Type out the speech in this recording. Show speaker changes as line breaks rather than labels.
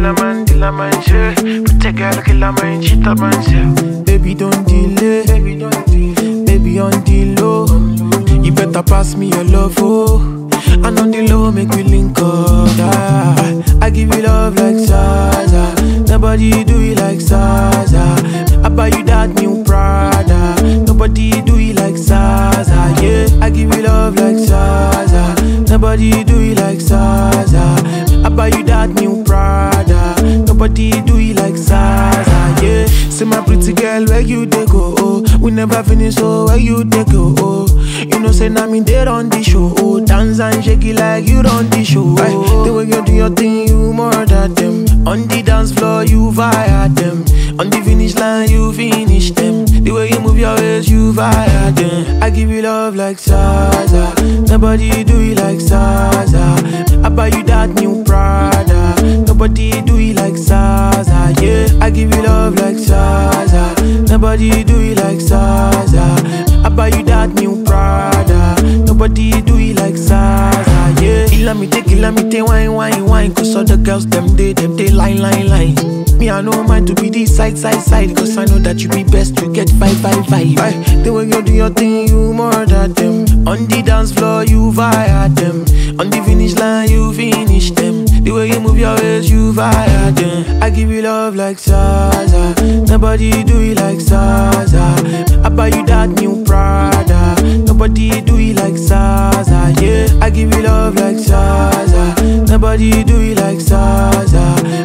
kill a man, shit. Pretty girl, kill a man, cheat a man, shit.
Baby, don't delay. Baby, on the low. You better pass me your love, oh. And on the low, make we link up. Yeah. I give you love like Zaza. Nobody do it like Zaza. I buy you that new Prada. Nobody do it like Zaza. Yeah, I give you love like Zaza. Nobody do it like Zaza. I buy you that new Prada. Nobody do it like Zaza. Yeah, say my pretty girl, where you dey go? Oh, we never finish, so where you dey go? Oh, you know say na me there on the show. Oh, dance and shake it like you run the show. Oh, the way you do your thing, you murder them. On the dance floor, you fire them. On the finish line, you finish them. The way you move your waist, you fire them. I give you love like Zaza. Nobody do it like Zaza. I buy you that new Prada. Nobody do it like Zaza. Yeah, I give you love like Zaza. Nobody do it like Zaza. I buy you that new Prada. Nobody do it like Zaza. Yeah, kill me, wine. Cause all the girls, them they line. Me, I know mine to be the side. Cause I know that you be best to get 5. The way you do your thing, you murder them. On the dance floor, you fire them. On the finish line, you finish them. The way you move your waist, you fire them. I give you love like Zaza. Nobody do it like Zaza. I buy you that new Prada. Nobody do it like Zaza. Yeah, I give you love like Zaza. Nobody do it like Zaza.